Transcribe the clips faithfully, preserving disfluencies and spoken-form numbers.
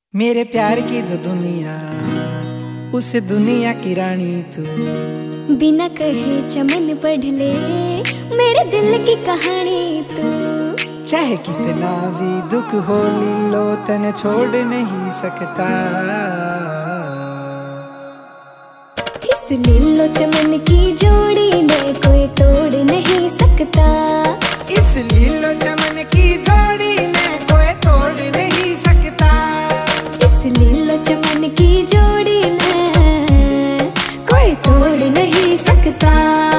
मेरे प्यार की जो दुनिया, उस दुनिया की रानी तू। बिना कहे चमन पढ़ ले मेरे दिल की कहानी तू। चाहे कितना भी दुख हो लीलो तने छोड़ नहीं सकता। इस लीलो चमन की जोड़ी में कोई तोड़ नहीं सकता। इस लीलो चमन की जोड़ी में कोई तोड़ नहीं सकता। इस लीलो चमन की जोड़ी में कोई तोड़ नहीं सकता।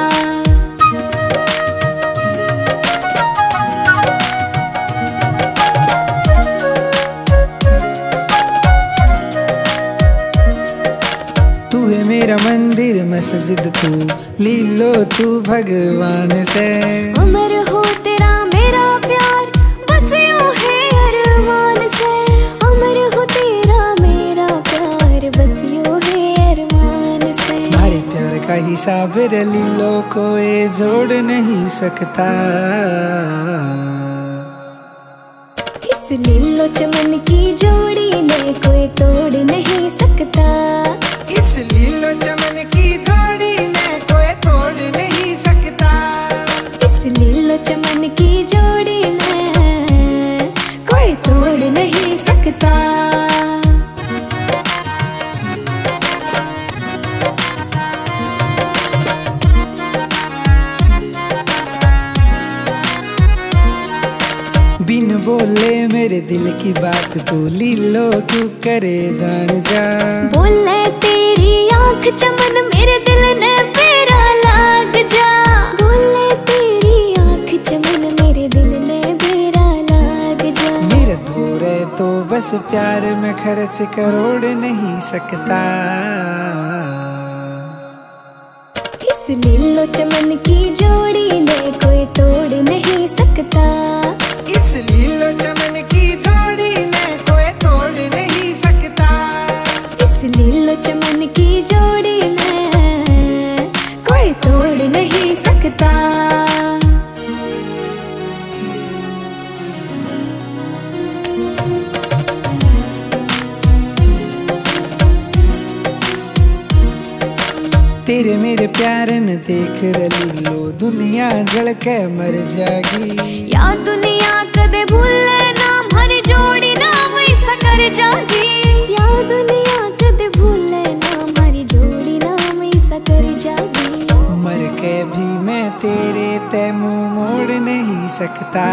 तू है मेरा मंदिर मस्जिद, तू लीलो तू भगवान से। अमर हो तेरा मेरा प्यार बस यूं है अरमान से। अमर हो तेरा मेरा प्यार बस यूं है अरमान से। हमारे प्यार का हिसाब लीलो कोई जोड़ नहीं सकता। इस लीलो चमन की जोड़ी में कोई तोड़ नहीं सकता। इस लीलो चमन की जोड़ी में कोई तोड़ नहीं सकता। इस लीलो चमन की जोड़ी में कोई तोड़ नहीं सकता। बिन बोले मेरे दिल की बात तू लीलो क्यों करे जान जा। बोले तेरी आंख चमन मेरे दिल ने मेरा लाग जा। बोले तेरी आंख चमन मेरे दिल ने मेरा लाग जा। मेरे धोरे तो बस प्यार में खर्च करोड़ नहीं सकता। इस लीलो चमन की जोड़ी में कोई तोड़ नहीं सकता। इस लीलो चमन की जोड़ी में कोई तोड़ नहीं सकता। इस लीलो चमन की जोड़ी में कोई तोड़ नहीं सकता। तेरे मेरे प्यार न देख लीलो दुनिया जल के मर जाएगी। या दुनिया कदे भूले ना हमारी जोड़ी ना वैसा कर जागी। या दुनिया कदे भूले ना हमारी जोड़ी ना वैसा कर जागी। मर के भी मैं तेरे ते मुंह मोड़ नहीं सकता।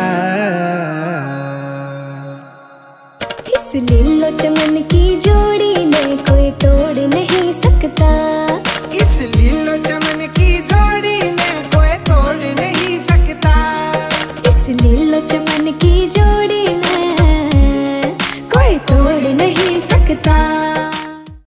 इस लीलो चमन की जोड़ी में कोई तोड़ नहीं सकता। इस लीलो चमन की जोड़ी में कोई तोड़ नहीं सकता। इस लीलो चमन की जोड़ी